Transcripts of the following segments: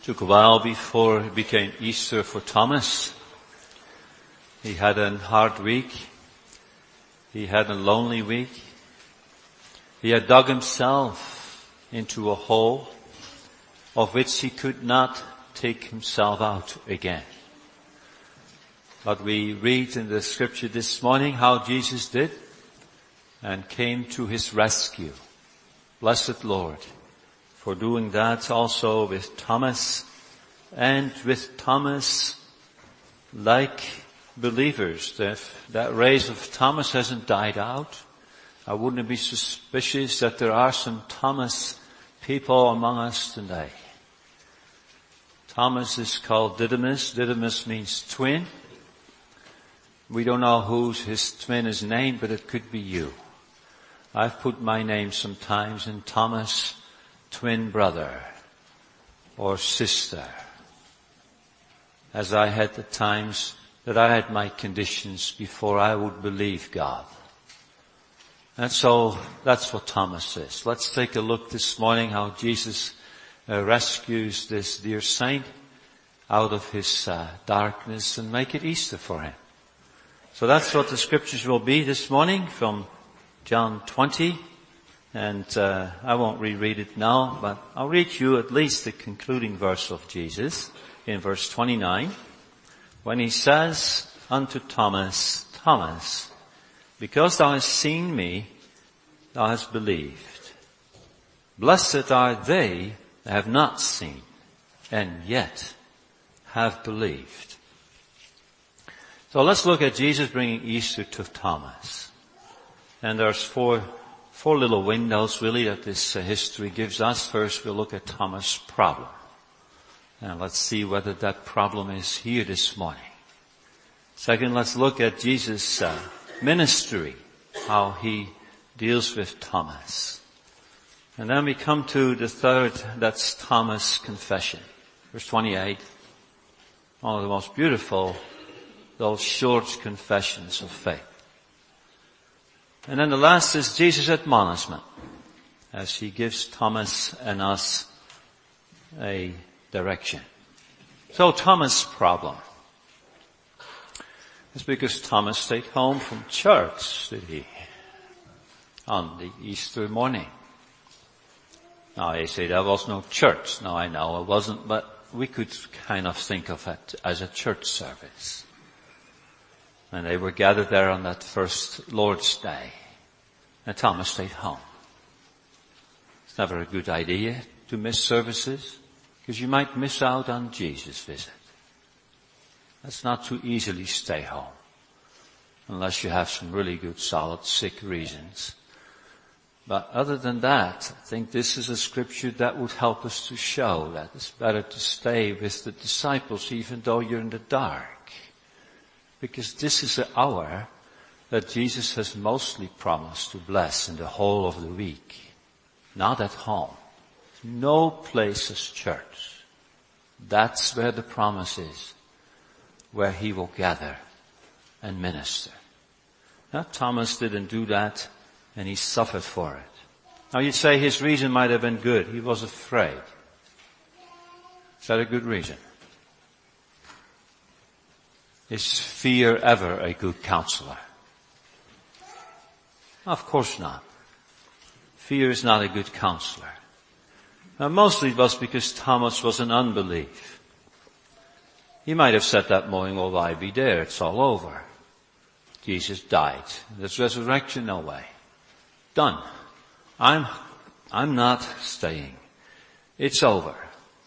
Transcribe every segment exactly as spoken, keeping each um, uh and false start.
Took a while before it became Easter for Thomas. He had a hard week. He had a lonely week. He had dug himself into a hole of which he could not take himself out again. But we read in the scripture this morning how Jesus did and came to his rescue. Blessed Lord, for doing that also with Thomas, and with Thomas like believers. That, that race of Thomas hasn't died out. I wouldn't be suspicious that there are some Thomas people among us today. Thomas is called Didymus. Didymus means twin. We don't know whose his twin is named, but it could be you. I've put my name sometimes in Thomas, twin brother or sister, as I had the times that I had my conditions before I would believe God. And so that's what Thomas is. Let's take a look this morning how Jesus uh, rescues this dear saint out of his uh, darkness and make it Easter for him. So that's what the scriptures will be this morning from John twenty. And uh, I won't reread it now, but I'll read you at least the concluding verse of Jesus in verse twenty-nine, when he says unto Thomas, Thomas, because thou hast seen me, thou hast believed. Blessed are they that have not seen, and yet have believed. So let's look at Jesus bringing Easter to Thomas. And there's four Four little windows really that this uh, history gives us. First we'll look at Thomas' problem. And let's see whether that problem is here this morning. Second, let's look at Jesus' uh, ministry, how he deals with Thomas. And then we come to the third, that's Thomas' confession. Verse twenty-eight, one of the most beautiful, those short confessions of faith. And then the last is Jesus' admonishment, as he gives Thomas and us a direction. So Thomas' problem is because Thomas stayed home from church, did he? On the Easter morning. Now you say there was no church. No, I know it wasn't, but we could kind of think of it as a church service. And they were gathered there on that first Lord's Day. And Thomas stayed home. It's never a good idea to miss services, because you might miss out on Jesus' visit. That's not too easily stay home, unless you have some really good, solid, sick reasons. But other than that, I think this is a scripture that would help us to show that it's better to stay with the disciples even though you're in the dark. Because this is the hour that Jesus has mostly promised to bless in the whole of the week. Not at home. No place is church. That's where the promise is, where he will gather and minister. Now, Thomas didn't do that, and he suffered for it. Now you'd say his reason might have been good. He was afraid. Is that a good reason? Is fear ever a good counselor? Of course not. Fear is not a good counselor. Now mostly it was because Thomas was in unbelief. He might have said that morning, well, why be there? It's all over. Jesus died. There's resurrection, no way. Done. I'm, I'm not staying. It's over.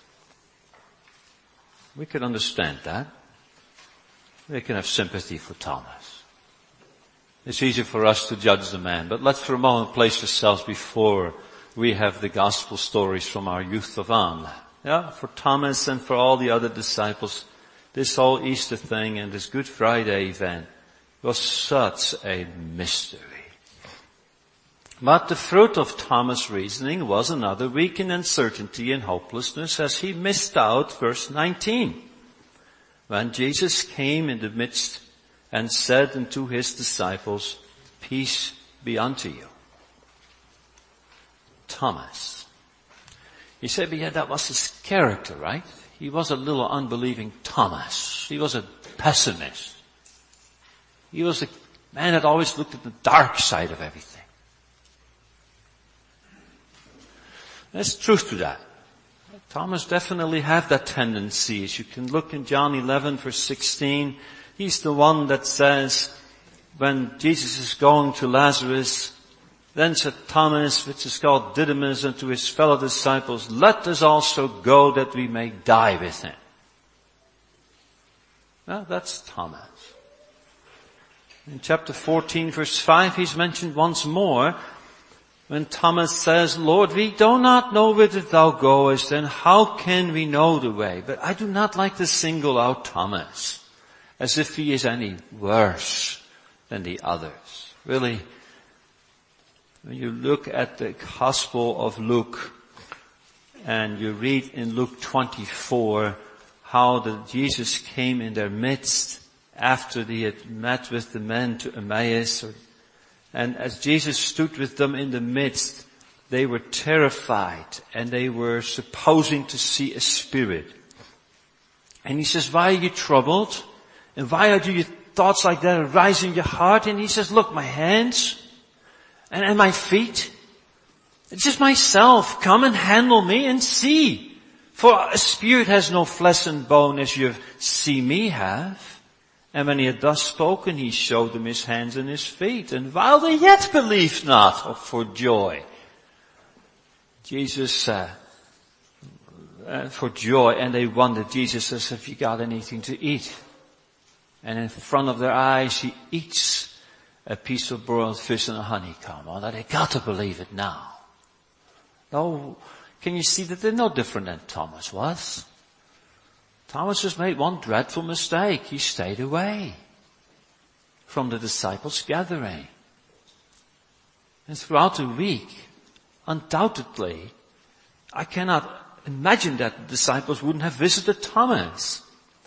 We could understand that. We can have sympathy for Thomas. It's easy for us to judge the man, but let's for a moment place ourselves before we have the gospel stories from our youth of on. Yeah, for Thomas and for all the other disciples, this whole Easter thing and this Good Friday event was such a mystery. But the fruit of Thomas' reasoning was another week in uncertainty and hopelessness as he missed out verse nineteen. When Jesus came in the midst and said unto his disciples, peace be unto you. Thomas. He said, but yeah, that was his character, right? He was a little unbelieving Thomas. He was a pessimist. He was a man that always looked at the dark side of everything. There's truth to that. Thomas definitely had that tendency. As you can look in John eleven verse sixteen, he's the one that says, when Jesus is going to Lazarus, then said Thomas, which is called Didymus, unto his fellow disciples, let us also go that we may die with him. Well, that's Thomas. In chapter fourteen verse five, he's mentioned once more, when Thomas says, Lord, we do not know whither thou goest, and how can we know the way? But I do not like to single out Thomas, as if he is any worse than the others. Really, when you look at the Gospel of Luke, and you read in Luke twenty-four, how that Jesus came in their midst after he had met with the men to Emmaus, or and as Jesus stood with them in the midst, they were terrified and they were supposing to see a spirit. And he says, why are you troubled? And why do your thoughts like that arise in your heart? And he says, look, my hands and, and my feet, it's just myself. Come and handle me and see. For a spirit has no flesh and bone as you see me have. And when he had thus spoken, he showed them his hands and his feet. And while they yet believed not for joy, Jesus, uh, uh, for joy, and they wondered, Jesus says, have you got anything to eat? And in front of their eyes, he eats a piece of broiled fish and a honeycomb. Oh, they got to believe it now. No, can you see that they're no different than Thomas was? Thomas just made one dreadful mistake. He stayed away from the disciples' gathering. And throughout the week, undoubtedly, I cannot imagine that the disciples wouldn't have visited Thomas.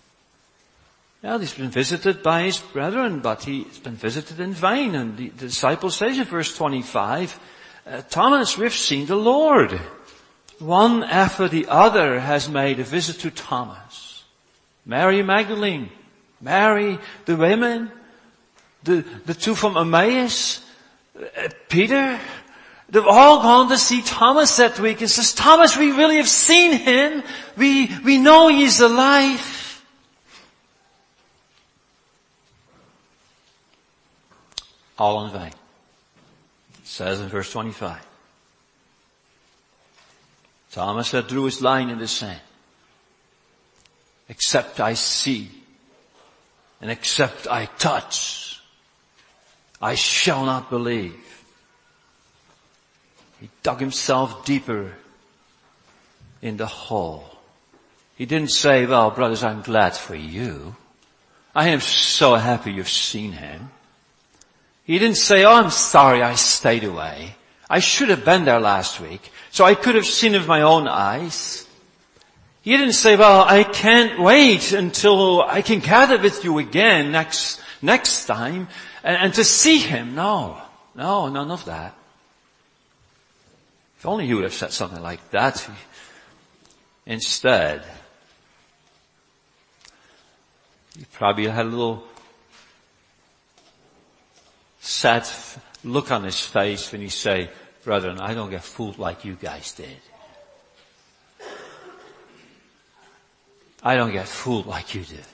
Well, he's been visited by his brethren, but he's been visited in vain. And the, the disciples say in verse twenty-five, uh, Thomas, we've seen the Lord. One after the other has made a visit to Thomas. Mary Magdalene, Mary, the women, the, the two from Emmaus, uh, Peter, they've all gone to see Thomas that week and says, Thomas, we really have seen him. We, we know he's alive. All in vain. It says in verse twenty-five. Thomas had drew his line in the sand. Except I see, and except I touch, I shall not believe. He dug himself deeper in the hole. He didn't say, well, brothers, I'm glad for you. I am so happy you've seen him. He didn't say, oh, I'm sorry I stayed away. I should have been there last week, so I could have seen it with my own eyes. He didn't say, well, I can't wait until I can gather with you again next, next time and, and to see him. No, no, none of that. If only he would have said something like that. Instead, he probably had a little sad look on his face when he say, brethren, I don't get fooled like you guys did. I don't get fooled like you did.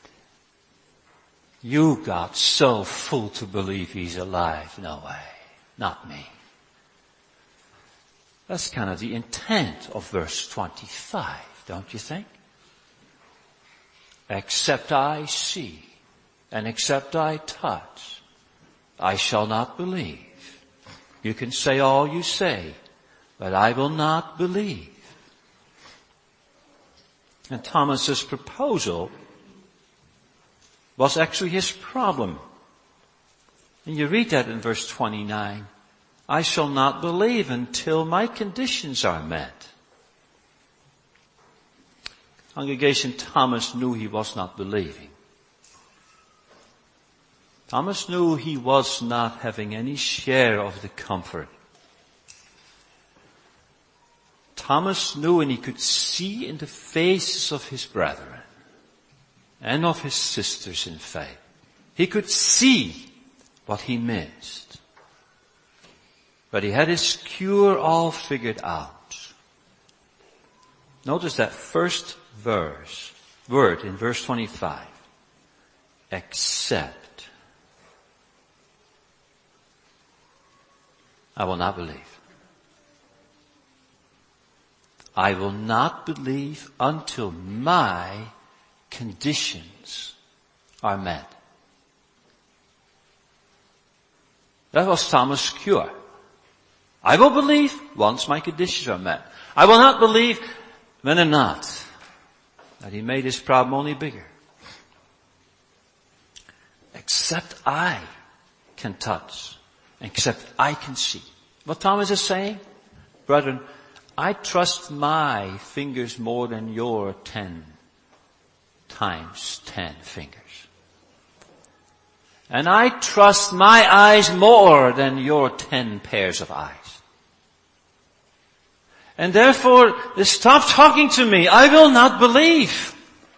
You got so full to believe he's alive. No way. Not me. That's kind of the intent of verse twenty-five, don't you think? Except I see and except I touch, I shall not believe. You can say all you say, but I will not believe. And Thomas's proposal was actually his problem. And you read that in verse twenty-nine. I shall not believe until my conditions are met. Congregation, Thomas knew he was not believing. Thomas knew he was not having any share of the comfort. Thomas knew, and he could see in the faces of his brethren and of his sisters in faith. He could see what he missed. But he had his cure all figured out. Notice that first verse, word in verse twenty-five. Except I will not believe. I will not believe until my conditions are met. That was Thomas' cure. I will believe once my conditions are met. I will not believe when they're not. That he made his problem only bigger. Except I can touch, except I can see. What Thomas is saying? Brethren, I trust my fingers more than your ten times ten fingers. And I trust my eyes more than your ten pairs of eyes. And therefore, stop talking to me. I will not believe.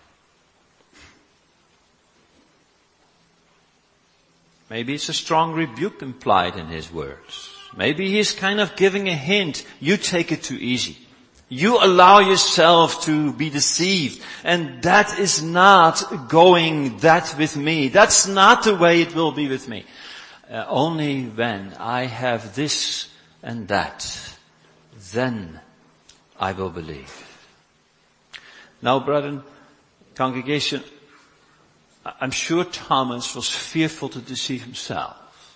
Maybe it's a strong rebuke implied in his words. Maybe he's kind of giving a hint. You take it too easy. You allow yourself to be deceived. And that is not going that with me. That's not the way it will be with me. Uh, only when I have this and that, then I will believe. Now, brethren, congregation, I'm sure Thomas was fearful to deceive himself.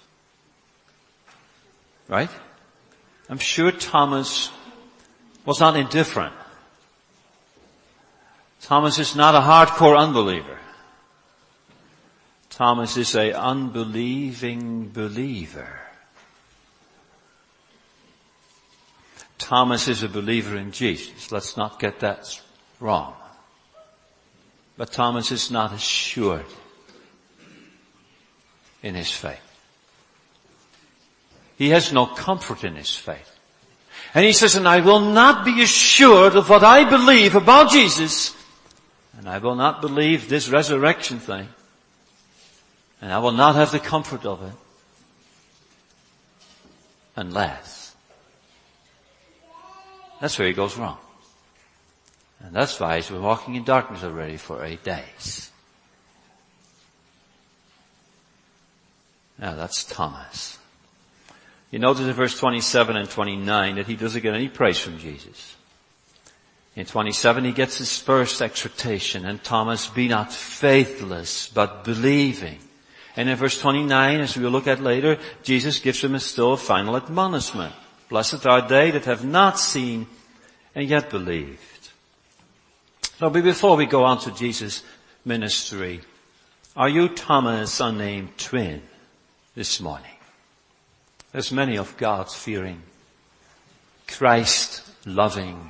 Right? I'm sure Thomas was not indifferent. Thomas is not a hardcore unbeliever. Thomas is an unbelieving believer. Thomas is a believer in Jesus. Let's not get that wrong. But Thomas is not assured in his faith. He has no comfort in his faith. And he says, and I will not be assured of what I believe about Jesus, and I will not believe this resurrection thing, and I will not have the comfort of it, unless. That's where he goes wrong. And that's why he's been walking in darkness already for eight days. Now that's Thomas. You notice in verse twenty-seven and twenty-nine that he doesn't get any praise from Jesus. In twenty-seven he gets his first exhortation, and Thomas, be not faithless, but believing. And in verse twenty-nine, as we will look at later, Jesus gives him a still final admonishment. Blessed are they that have not seen and yet believed. Now, before we go on to Jesus' ministry, are you Thomas' unnamed twin this morning? There's many of God's fearing, Christ-loving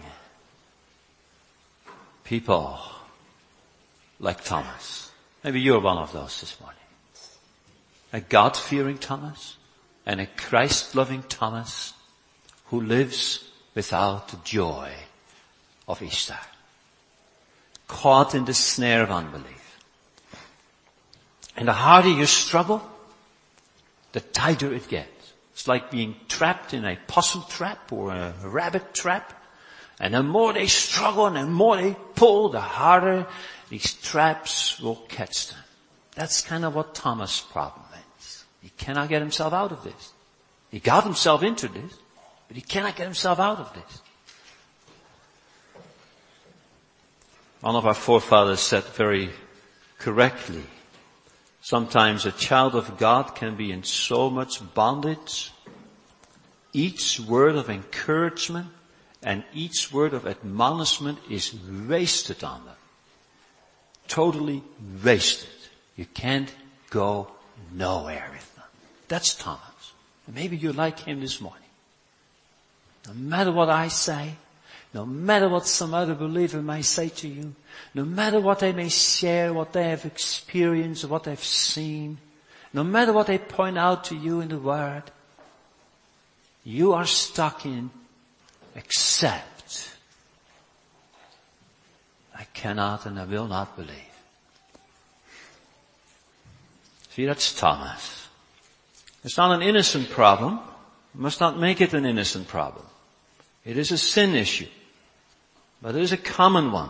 people like Thomas. Maybe you're one of those this morning. A God-fearing Thomas and a Christ-loving Thomas who lives without the joy of Easter. Caught in the snare of unbelief. And the harder you struggle, the tighter it gets. It's like being trapped in a possum trap or a rabbit trap. And the more they struggle and the more they pull, the harder these traps will catch them. That's kind of what Thomas' problem is. He cannot get himself out of this. He got himself into this, but he cannot get himself out of this. One of our forefathers said very correctly, sometimes a child of God can be in so much bondage. Each word of encouragement and each word of admonishment is wasted on them. Totally wasted. You can't go nowhere with them. That's Thomas. Maybe you're like him this morning. No matter what I say, no matter what some other believer may say to you, no matter what they may share, what they have experienced, or what they've seen, no matter what they point out to you in the Word, you are stuck in except cannot and I will not believe. See, that's Thomas. It's not an innocent problem. We must not make it an innocent problem. It is a sin issue. But it is a common one.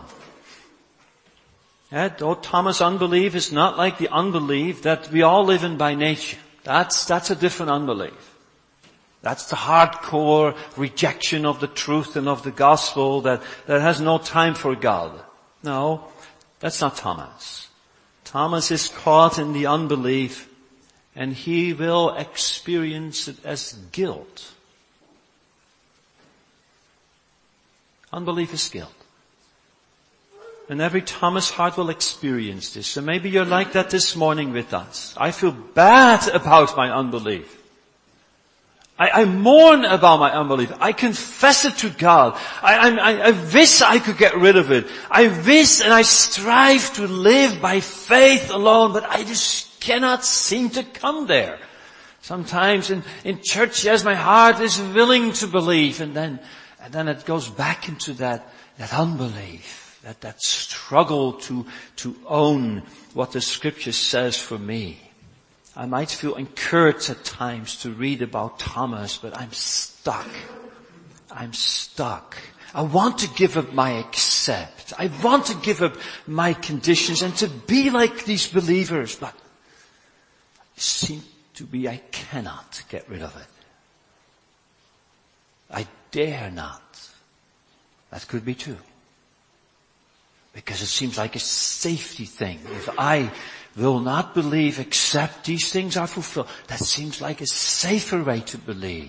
Yeah, though Thomas' unbelief is not like the unbelief that we all live in by nature. That's, that's a different unbelief. That's the hardcore rejection of the truth and of the gospel that, that has no time for God. No, that's not Thomas. Thomas is caught in the unbelief and he will experience it as guilt. Unbelief is guilt. And every Thomas heart will experience this. So maybe you're like that this morning with us. I feel bad about my unbelief. I, I mourn about my unbelief. I confess it to God. I, I, I wish I could get rid of it. I wish and I strive to live by faith alone, but I just cannot seem to come there. Sometimes in, in church, yes, my heart is willing to believe, and then, and then it goes back into that, that unbelief, that, that struggle to, to own what the scripture says for me. I might feel encouraged at times to read about Thomas, but I'm stuck. I'm stuck. I want to give up my accept. I want to give up my conditions and to be like these believers, but it seems to be I cannot get rid of it. I dare not. That could be true. Because it seems like a safety thing. If I will not believe except these things are fulfilled, that seems like a safer way to believe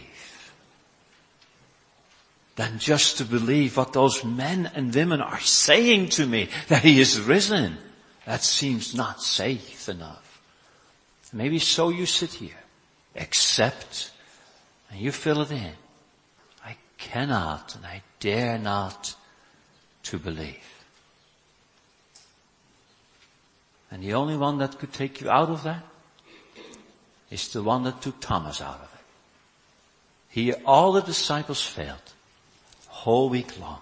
than just to believe what those men and women are saying to me, that he is risen. That seems not safe enough. Maybe so you sit here, accept, and you fill it in. I cannot and I dare not to believe. And the only one that could take you out of that is the one that took Thomas out of it. Here all the disciples failed, whole week long.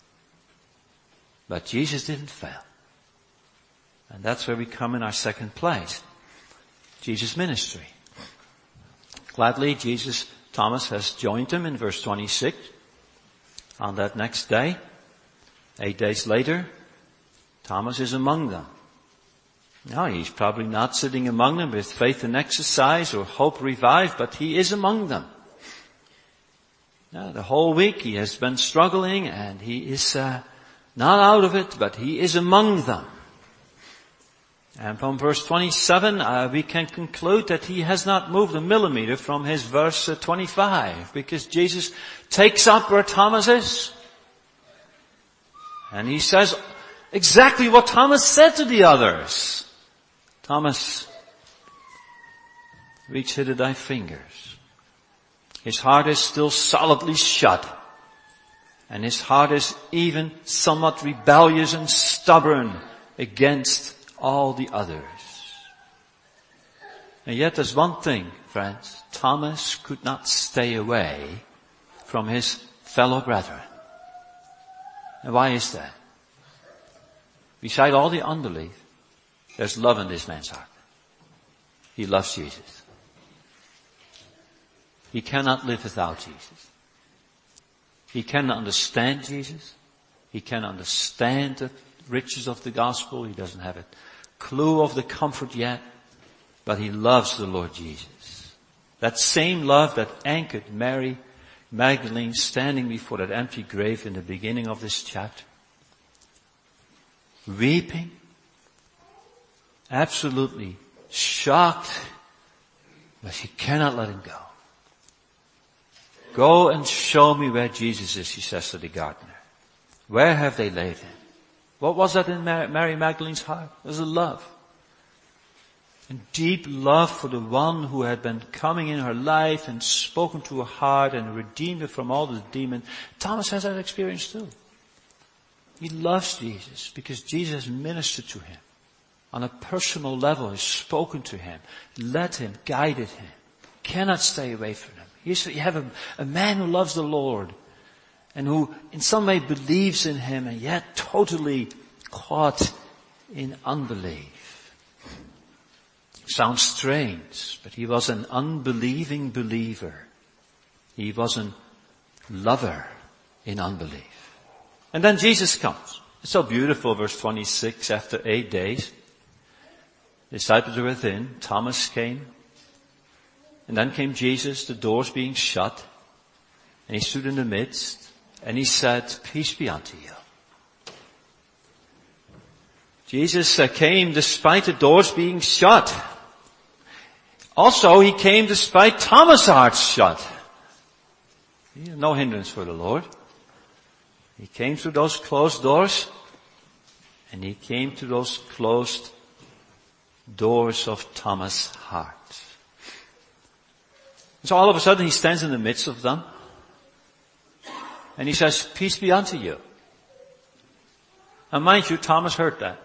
But Jesus didn't fail. And that's where we come in our second place. Jesus' ministry. Gladly, Jesus, Thomas has joined him in verse twenty-six. On that next day, eight days later, Thomas is among them. Now, he's probably not sitting among them with faith and exercise or hope revived, but he is among them. Now, the whole week he has been struggling and he is uh, not out of it, but he is among them. And from verse twenty-seven, uh, we can conclude that he has not moved a millimeter from his verse uh, twenty-five, because Jesus takes up where Thomas is. And he says exactly what Thomas said to the others. Thomas, reach hither thy fingers. His heart is still solidly shut. And his heart is even somewhat rebellious and stubborn against all the others. And yet there's one thing, friends. Thomas could not stay away from his fellow brethren. And why is that? Beside all the unbelief, there's love in this man's heart. He loves Jesus. He cannot live without Jesus. He cannot understand Jesus. He cannot understand the riches of the gospel. He doesn't have a clue of the comfort yet. But he loves the Lord Jesus. That same love that anchored Mary Magdalene standing before that empty grave in the beginning of this chapter. Weeping. Absolutely shocked, but she cannot let him go. Go and show me where Jesus is, she says to the gardener. Where have they laid him? What was that in Mary Magdalene's heart? It was a love. A deep love for the one who had been coming in her life and spoken to her heart and redeemed her from all the demons. Thomas has that experience too. He loves Jesus because Jesus ministered to him. On a personal level, has spoken to him, led him, guided him. Cannot stay away from him. You have a, a man who loves the Lord and who in some way believes in him and yet totally caught in unbelief. Sounds strange, but he was an unbelieving believer. He was a lover in unbelief. And then Jesus comes. It's so beautiful, verse twenty-six, after eight days. The disciples were within, Thomas came, and then came Jesus, the doors being shut, and he stood in the midst, and he said, peace be unto you. Jesus uh, came despite the doors being shut. Also, he came despite Thomas' heart shut. No hindrance for the Lord. He came through those closed doors, and he came to those closed doors of Thomas' heart. So all of a sudden he stands in the midst of them, and he says, peace be unto you. And mind you, Thomas heard that.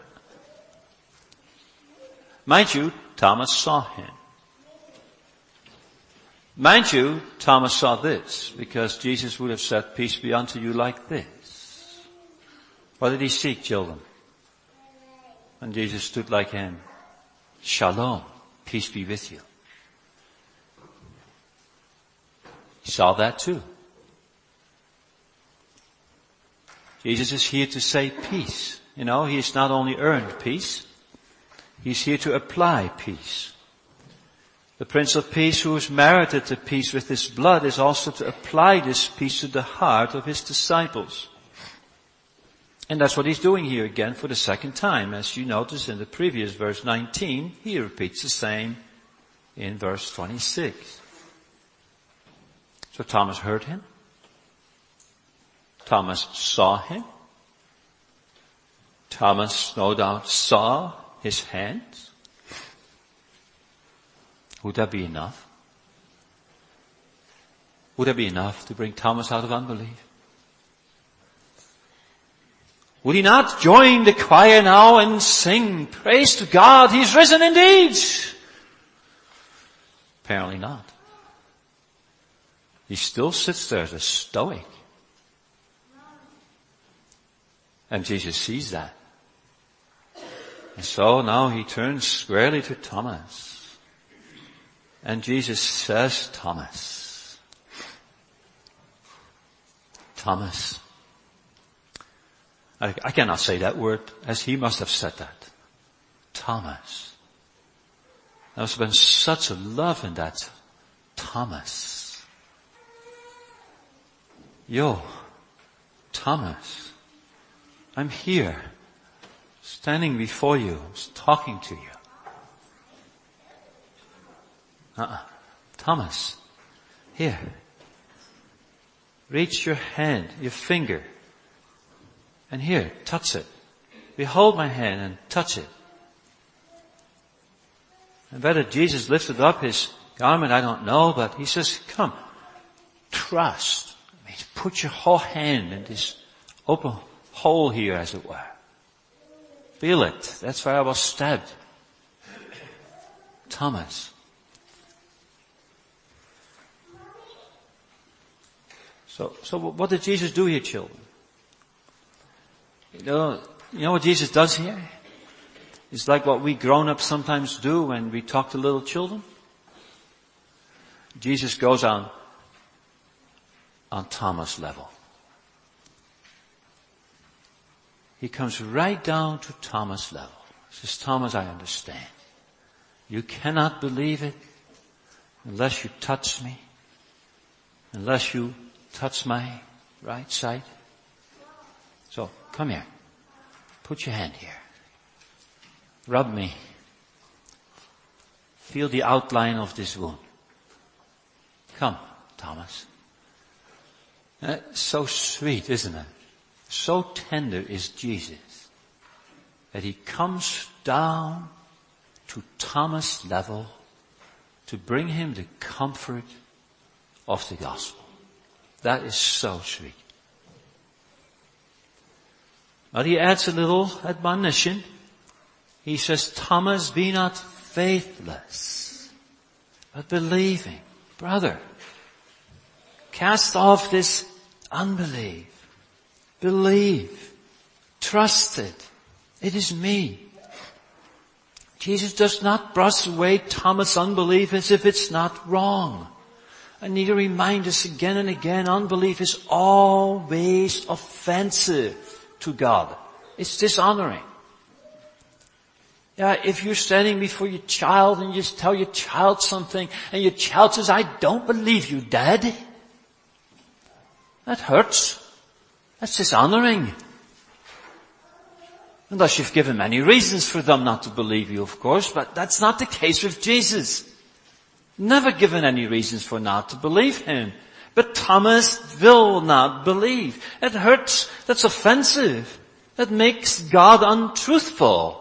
Mind you, Thomas saw him. Mind you, Thomas saw this, because Jesus would have said, peace be unto you like this. What did he seek, children? And Jesus stood like him. Shalom, peace be with you. He saw that too. Jesus is here to say peace. You know, he has not only earned peace, he's here to apply peace. The Prince of Peace, who has merited the peace with his blood, is also to apply this peace to the heart of his disciples. And that's what he's doing here again for the second time. As you notice in the previous verse nineteen, he repeats the same in verse twenty-six. So Thomas heard him. Thomas saw him. Thomas, no doubt, saw his hands. Would that be enough? Would that be enough to bring Thomas out of unbelief? Would he not join the choir now and sing, praise to God, he's risen indeed? Apparently not. He still sits there as a stoic. And Jesus sees that. And so now he turns squarely to Thomas. And Jesus says, Thomas, Thomas, I, I cannot say that word as he must have said that. Thomas. There must have been such a love in that. Thomas. Yo, Thomas, I'm here, standing before you, talking to you. Uh-uh. Thomas, here. Reach your hand, your finger, and here, touch it. Behold my hand and touch it. And whether Jesus lifted up his garment, I don't know, but he says, come, trust. I mean, put your whole hand in this open hole here, as it were. Feel it. That's where I was stabbed. Thomas. So, so what did Jesus do here, children? You know, you know what Jesus does here? It's like what we grown-ups sometimes do when we talk to little children. Jesus goes on, on Thomas' level. He comes right down to Thomas' level. He says, Thomas, I understand. You cannot believe it unless you touch me, unless you touch my right side. So, come here. Put your hand here. Rub me. Feel the outline of this wound. Come, Thomas. That's so sweet, isn't it? So tender is Jesus that he comes down to Thomas' level to bring him the comfort of the gospel. That is so sweet. But he adds a little admonition. He says, Thomas, be not faithless, but believing. Brother, cast off this unbelief. Believe. Trust it. It is me. Jesus does not brush away Thomas' unbelief as if it's not wrong. I need to remind us again and again, unbelief is always offensive to God. It's dishonoring. Yeah, if you're standing before your child and you just tell your child something and your child says, I don't believe you, Dad. That hurts. That's dishonoring. Unless you've given many reasons for them not to believe you, of course, but that's not the case with Jesus. Never given any reasons for not to believe him. But Thomas will not believe. It hurts. That's offensive. That makes God untruthful.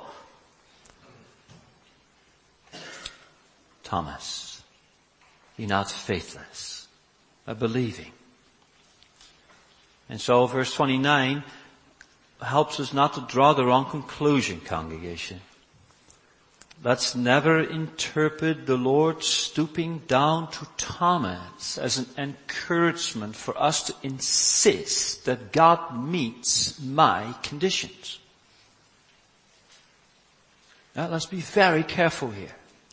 Thomas, be not faithless, but believing. And so verse twenty-nine helps us not to draw the wrong conclusion, congregation. Let's never interpret the Lord stooping down to Thomas as an encouragement for us to insist that God meets my conditions. Now, let's be very careful here.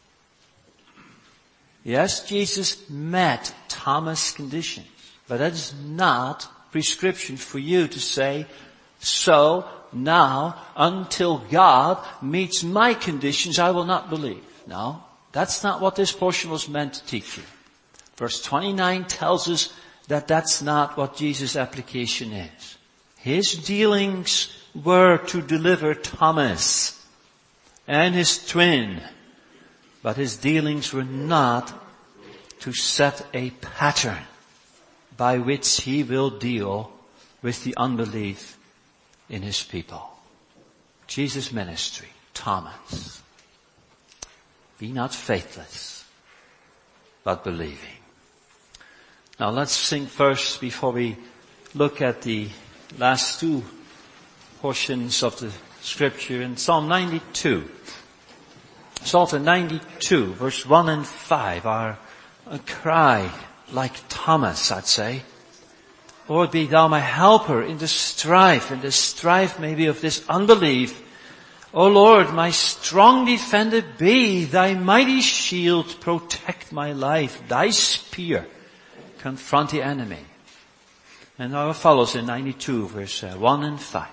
Yes, Jesus met Thomas' conditions, but that is not prescription for you to say, so now until God meets my conditions, I will not believe. No, that's not what this portion was meant to teach you. Verse twenty-nine tells us that that's not what Jesus' application is. His dealings were to deliver Thomas and his twin, but his dealings were not to set a pattern by which he will deal with the unbelief in his people. Jesus' ministry, Thomas. Be not faithless, but believing. Now let's sing first before we look at the last two portions of the scripture in Psalm ninety-two. Psalm ninety-two, verse one and five are a cry like Thomas, I'd say. Lord, be thou my helper in the strife, in the strife maybe of this unbelief. O Lord, my strong defender be, thy mighty shield protect my life, thy spear confront the enemy. And now it follows in ninety-two, verse one and five.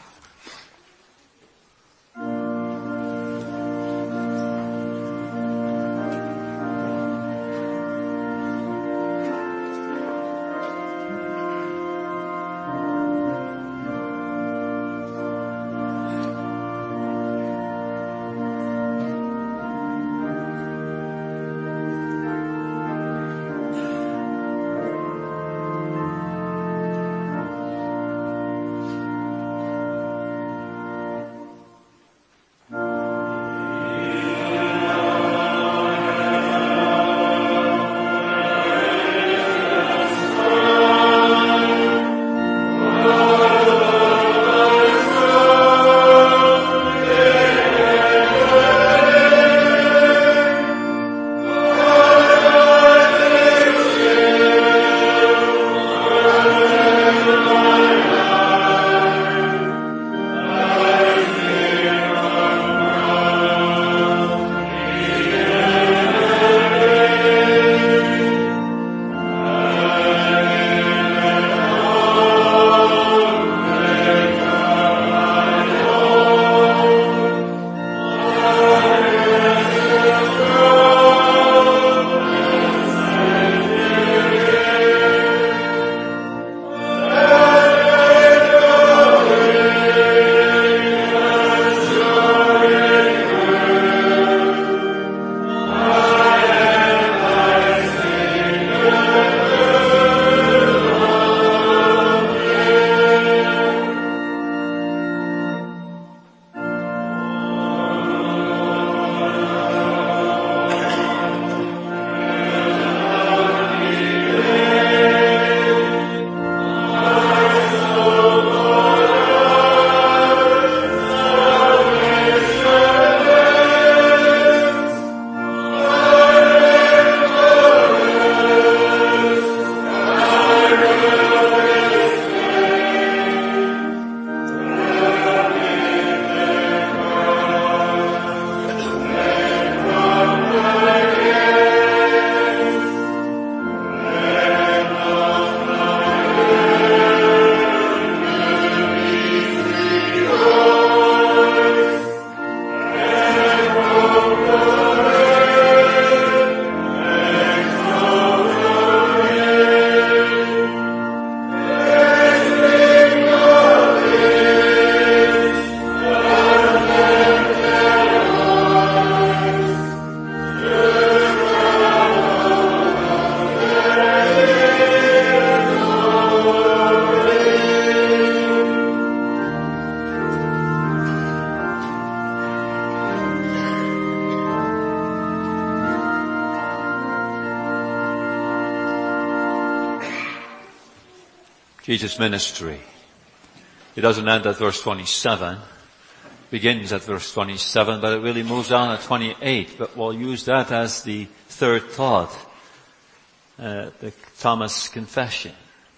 Jesus' ministry. It doesn't end at verse twenty-seven. Begins at verse twenty-seven, but it really moves on at twenty-eight. But we'll use that as the third thought, uh, the Thomas confession.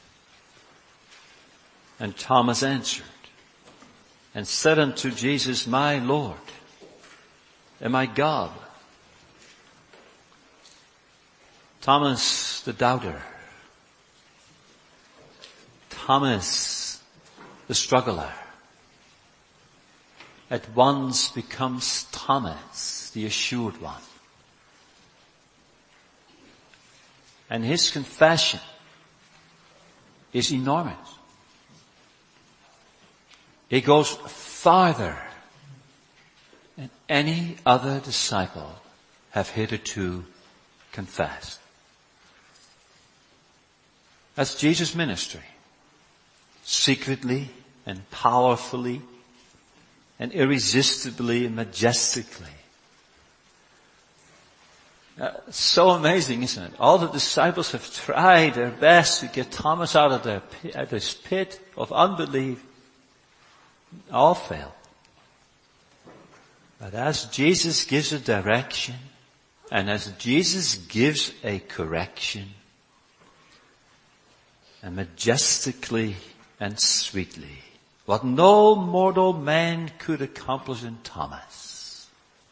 And Thomas answered and said unto Jesus, my Lord and my God. Thomas the doubter. Thomas the struggler. At once becomes Thomas, the assured one. And his confession is enormous. It goes farther than any other disciple have hitherto confessed. That's Jesus' ministry. Secretly and powerfully and irresistibly and majestically. Uh, so amazing, isn't it? All the disciples have tried their best to get Thomas out of their pit, out of this pit of unbelief. All failed. But as Jesus gives a direction, and as Jesus gives a correction, and majestically and sweetly, what no mortal man could accomplish in Thomas,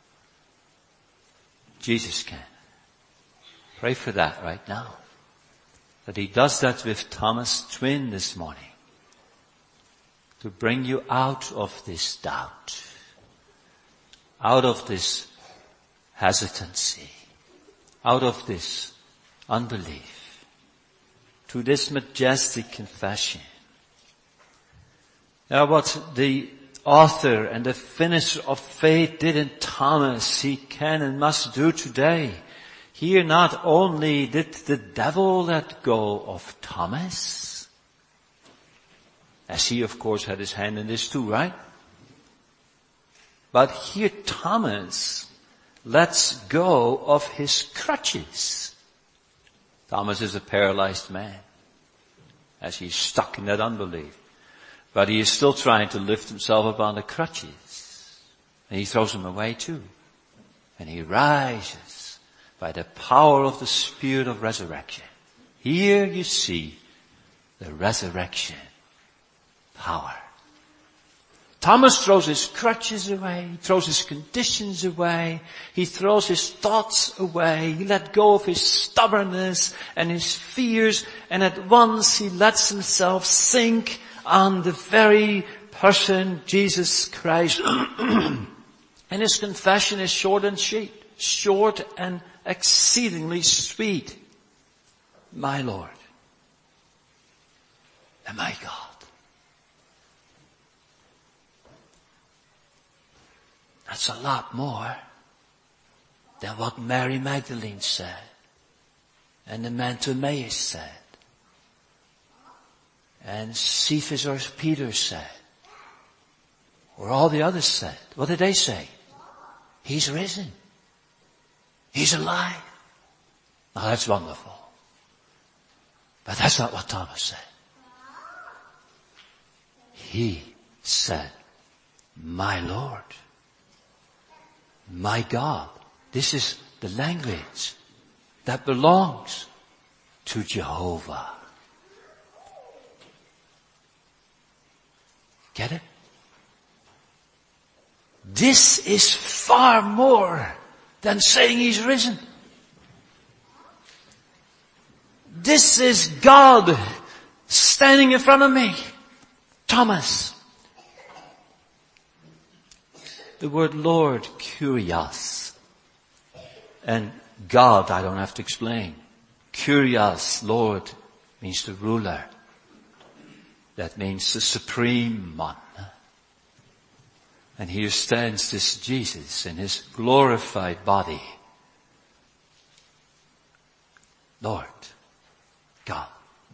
Jesus can. Pray for that right now. That he does that with Thomas' twin this morning. To bring you out of this doubt. Out of this hesitancy. Out of this unbelief. To this majestic confession. Now what the author and the finisher of faith did in Thomas, he can and must do today. Here not only did the devil let go of Thomas, as he of course had his hand in this too, right? But here Thomas lets go of his crutches. Thomas is a paralyzed man, as he's stuck in that unbelief. But he is still trying to lift himself up on the crutches. And he throws them away too. And he rises by the power of the Spirit of resurrection. Here you see the resurrection power. Thomas throws his crutches away. He throws his conditions away. He throws his thoughts away. He let go of his stubbornness and his fears. And at once he lets himself sink on the very person, Jesus Christ. And his confession is short and sweet. Short and exceedingly sweet. My Lord and my God. That's a lot more than what Mary Magdalene said and the man to Emmaus said. And Cephas or Peter said. Or all the others said. What did they say? He's risen. He's alive. Now that's wonderful. But that's not what Thomas said. He said, my Lord, my God. This is the language that belongs to Jehovah. Get it? This is far more than saying he's risen. This is God standing in front of me. Thomas. The word Lord, Kyrios. And God, I don't have to explain. Kyrios, Lord, means the ruler. That means the supreme one. And here stands this Jesus in his glorified body. Lord, God.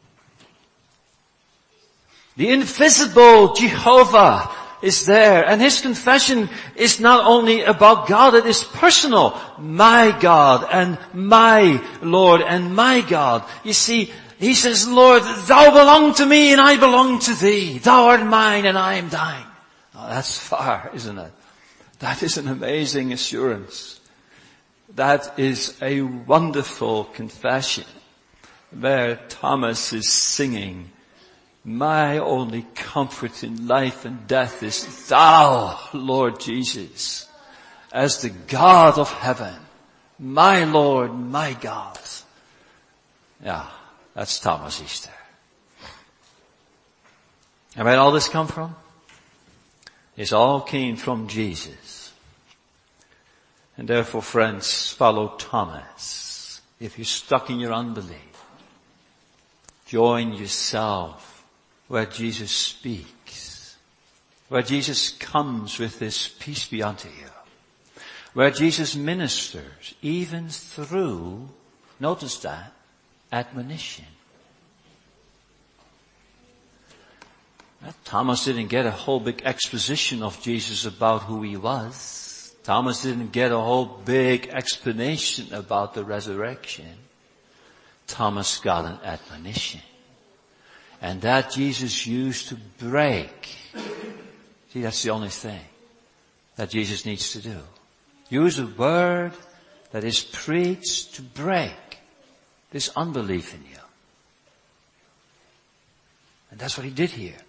The invisible Jehovah is there. And his confession is not only about God, it is personal. My God and my Lord and my God. You see, he says, Lord, thou belong to me and I belong to thee. Thou art mine and I am thine. Oh, that's far, isn't it? That is an amazing assurance. That is a wonderful confession where Thomas is singing, my only comfort in life and death is thou, Lord Jesus, as the God of heaven, my Lord, my God. Yeah, that's Thomas Easter. And where did all this come from? It's all came from Jesus. And therefore, friends, follow Thomas. If you're stuck in your unbelief, join yourself where Jesus speaks, where Jesus comes with this peace be unto you, where Jesus ministers even through, notice that, admonition. Now, Thomas didn't get a whole big exposition of Jesus about who he was. Thomas didn't get a whole big explanation about the resurrection. Thomas got an admonition. And that Jesus used to break. See, that's the only thing that Jesus needs to do. Use a word that is preached to break this unbelief in you. And that's what he did here.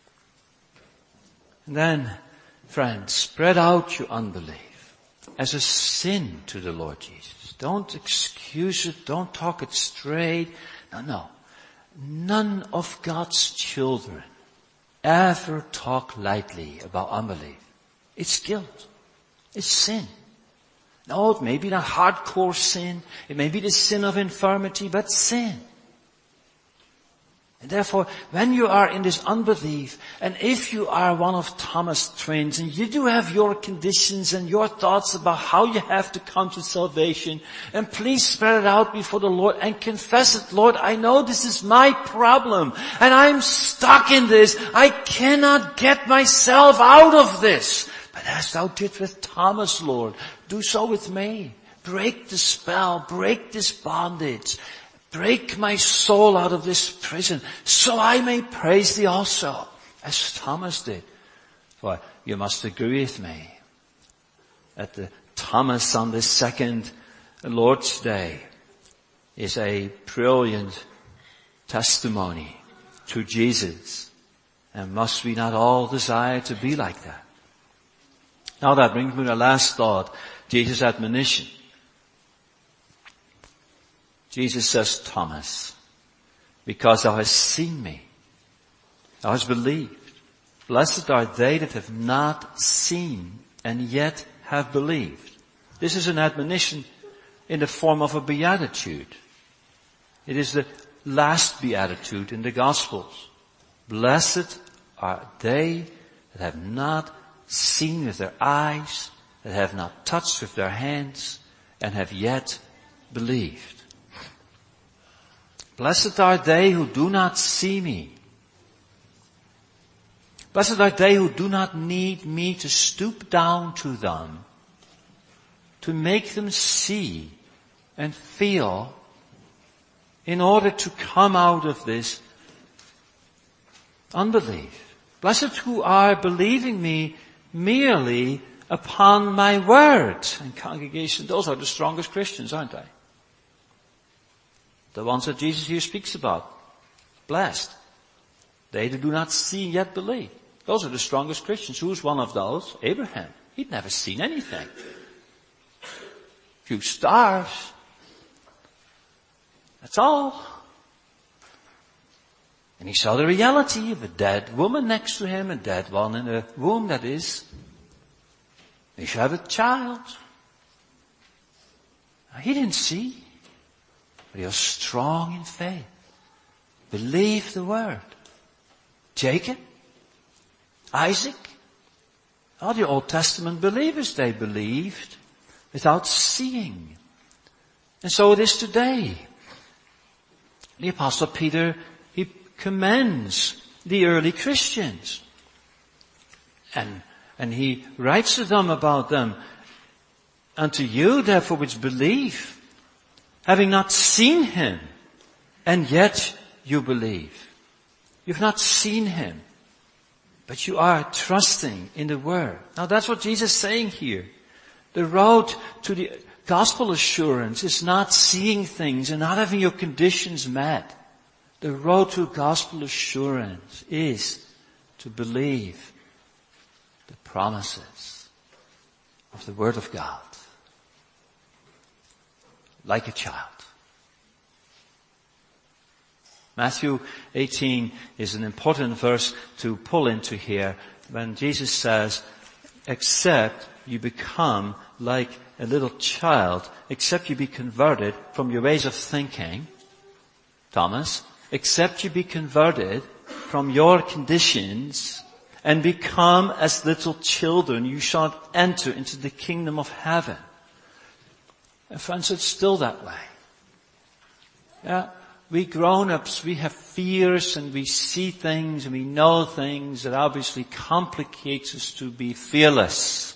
And then, friends, spread out your unbelief as a sin to the Lord Jesus. Don't excuse it. Don't talk it straight. No, no. None of God's children ever talk lightly about unbelief. It's guilt. It's sin. No, it may be a hardcore sin. It may be the sin of infirmity, but sin. And therefore, when you are in this unbelief, and if you are one of Thomas' twins, and you do have your conditions and your thoughts about how you have to come to salvation, and please spread it out before the Lord and confess it. Lord, I know this is my problem, and I'm stuck in this. I cannot get myself out of this. But as thou did with Thomas, Lord, do so with me. Break the spell, break this bondage. Break my soul out of this prison, so I may praise thee also, as Thomas did. For you must agree with me that the Thomas on this second Lord's Day is a brilliant testimony to Jesus. And must we not all desire to be like that? Now that brings me to the last thought, Jesus' admonition. Jesus says, Thomas, because thou hast seen me, thou hast believed. Blessed are they that have not seen and yet have believed. This is an admonition in the form of a beatitude. It is the last beatitude in the Gospels. Blessed are they that have not seen with their eyes, that have not touched with their hands, and have yet believed. Blessed are they who do not see me. Blessed are they who do not need me to stoop down to them, to make them see and feel in order to come out of this unbelief. Blessed who are believing me merely upon my word. And congregation, those are the strongest Christians, aren't they? The ones that Jesus here speaks about. Blessed. They that do not see yet believe. Those are the strongest Christians. Who's one of those? Abraham. He'd never seen anything. A few stars. That's all. And he saw the reality of a dead woman next to him, a dead one in a womb, that is. He should have a child. He didn't see. But he was strong in faith. Believed the word. Jacob, Isaac, all the Old Testament believers, they believed without seeing. And so it is today. The Apostle Peter, he commends the early Christians. And, and he writes to them about them. Unto you, therefore, which believe, having not seen him, and yet you believe. You've not seen him, but you are trusting in the word. Now that's what Jesus is saying here. The road to the gospel assurance is not seeing things and not having your conditions met. The road to gospel assurance is to believe the promises of the word of God. Like a child. Matthew eighteen is an important verse to pull into here when Jesus says, except you become like a little child, except you be converted from your ways of thinking, Thomas, except you be converted from your conditions and become as little children, you shan't enter into the kingdom of heaven. And friends, it's still that way. Yeah. We grown-ups, we have fears and we see things and we know things that obviously complicates us to be fearless.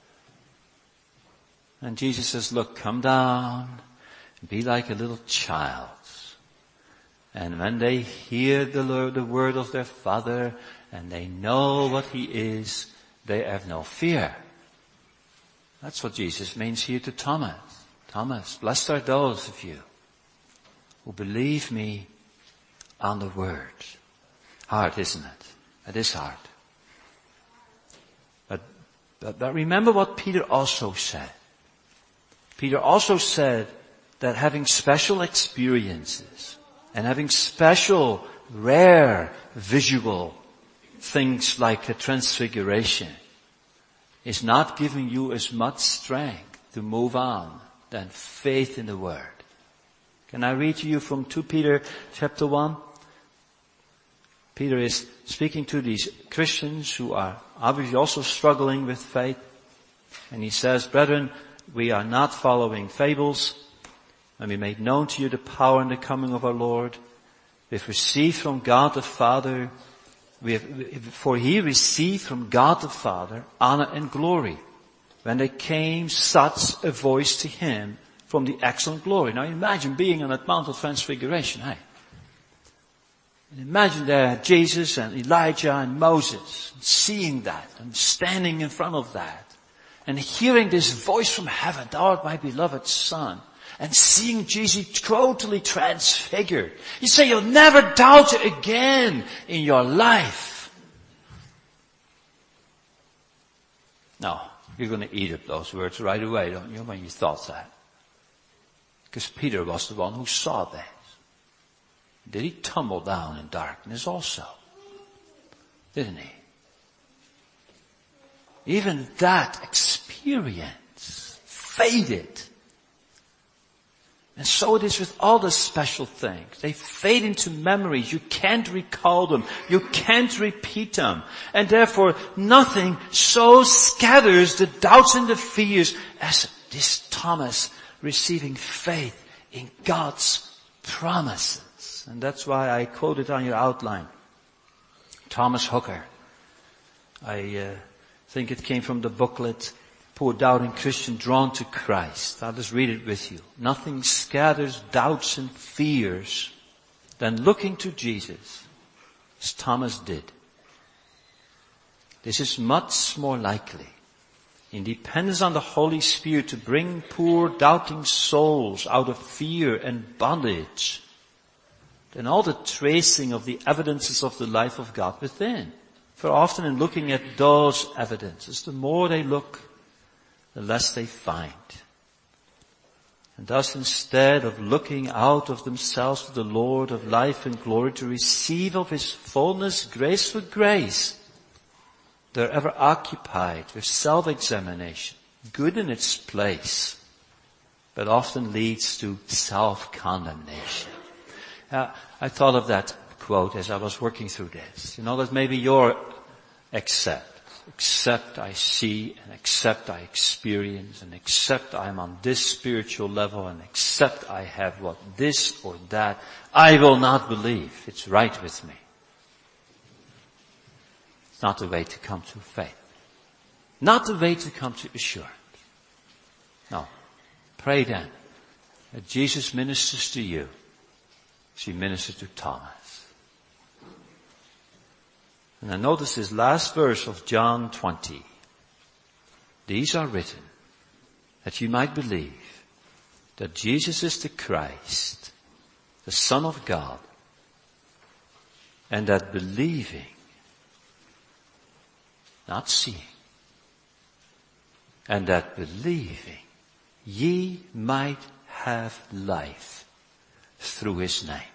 And Jesus says, look, come down and be like a little child. And when they hear the, Lord, the word of their Father and they know what He is, they have no fear. That's what Jesus means here to Thomas. Thomas, blessed are those of you who believe me on the word. Hard, isn't it? It is hard. But, but, but remember what Peter also said. Peter also said that having special experiences and having special, rare, visual things like the transfiguration is not giving you as much strength to move on than faith in the word. Can I read to you from Second Peter chapter one? Peter is speaking to these Christians who are obviously also struggling with faith. And he says, brethren, we are not following fables. And we made known to you the power and the coming of our Lord. We have received from God the Father. We have, for He received from God the Father honor and glory when there came such a voice to Him from the excellent glory. Now imagine being on that Mount of Transfiguration, hey? And imagine there Jesus and Elijah and Moses, and seeing that and standing in front of that and hearing this voice from heaven, thou art my beloved Son, and seeing Jesus totally transfigured. You say you'll never doubt it again in your life. No, you're going to eat up those words right away, don't you, when you thought that? Because Peter was the one who saw that. Did he tumble down in darkness also? Didn't he? Even that experience faded. And so it is with all the special things. They fade into memories. You can't recall them. You can't repeat them. And therefore nothing so scatters the doubts and the fears as this Thomas receiving faith in God's promises. And that's why I quoted on your outline. Thomas Hooker. I uh, think it came from the booklet, Poor Doubting Christian Drawn to Christ. I'll just read it with you. Nothing scatters doubts and fears than looking to Jesus, as Thomas did. This is much more likely in dependence on the Holy Spirit to bring poor doubting souls out of fear and bondage than all the tracing of the evidences of the life of God within. For often in looking at those evidences, the more they look, the less they find. And thus instead of looking out of themselves to the Lord of life and glory to receive of His fullness grace for grace, they're ever occupied with self-examination, good in its place, but often leads to self-condemnation. Uh, I thought of that quote as I was working through this. You know, that maybe your accept. Except I see and except I experience and except I'm on this spiritual level and except I have what this or that, I will not believe. It's right with me. It's not the way to come to faith. Not the way to come to assurance. No. Pray then that Jesus ministers to you as He ministered to Thomas. And I notice this last verse of John twenty. These are written that you might believe that Jesus is the Christ, the Son of God, and that believing, not seeing, and that believing ye might have life through his name.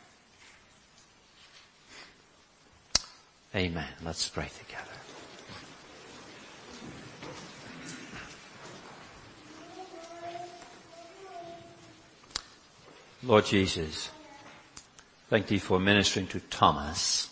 Amen. Let's pray together. Lord Jesus, thank thee for ministering to Thomas.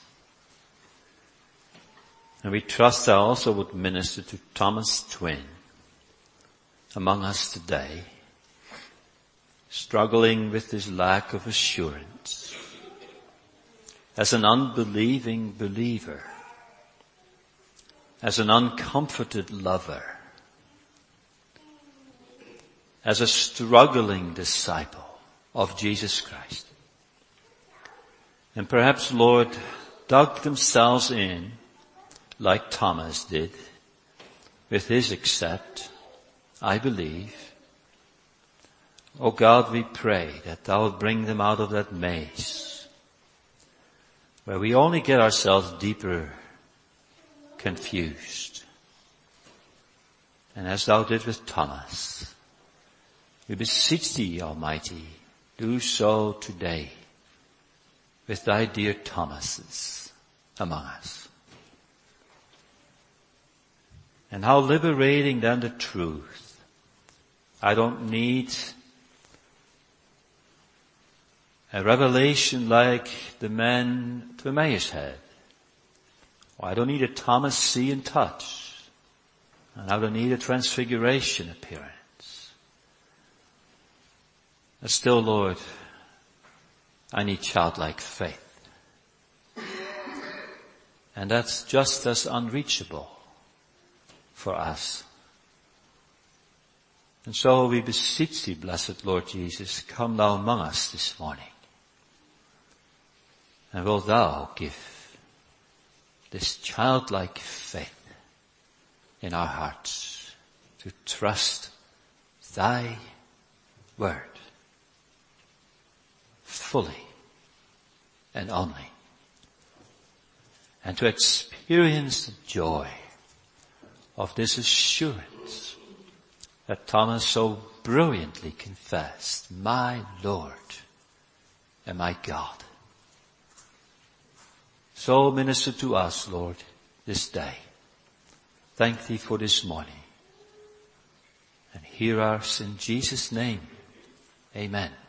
And we trust thou also would minister to Thomas' twin among us today, struggling with this lack of assurance as an unbelieving believer, as an uncomforted lover, as a struggling disciple of Jesus Christ. And perhaps, Lord, dug themselves in like Thomas did with his accept, I believe. Oh God, we pray that thou wilt bring them out of that maze where we only get ourselves deeper confused. And as thou did with Thomas, we beseech thee, Almighty, do so today with thy dear Thomases among us. And how liberating then the truth. I don't need a revelation like the man to Emmaus had. Or I don't need a Thomas see and touch. And I don't need a transfiguration appearance. But still, Lord, I need childlike faith. And that's just as unreachable for us. And so we beseech thee, blessed Lord Jesus, come thou among us this morning. And wilt thou give this childlike faith in our hearts to trust thy word fully and only, and to experience the joy of this assurance that Thomas so brilliantly confessed, my Lord and my God. So minister to us, Lord, this day. Thank thee for this morning. And hear us in Jesus' name. Amen.